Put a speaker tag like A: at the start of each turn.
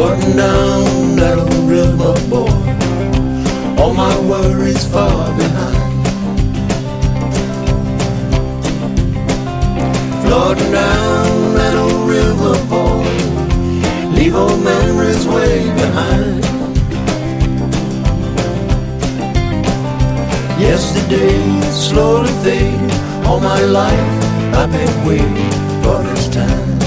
A: Floating down that old river, boy, all my worries far behind. Floating down that old river, boy, leave old memories way behind. Yesterday slowly fade, all my life I've been waiting for this time.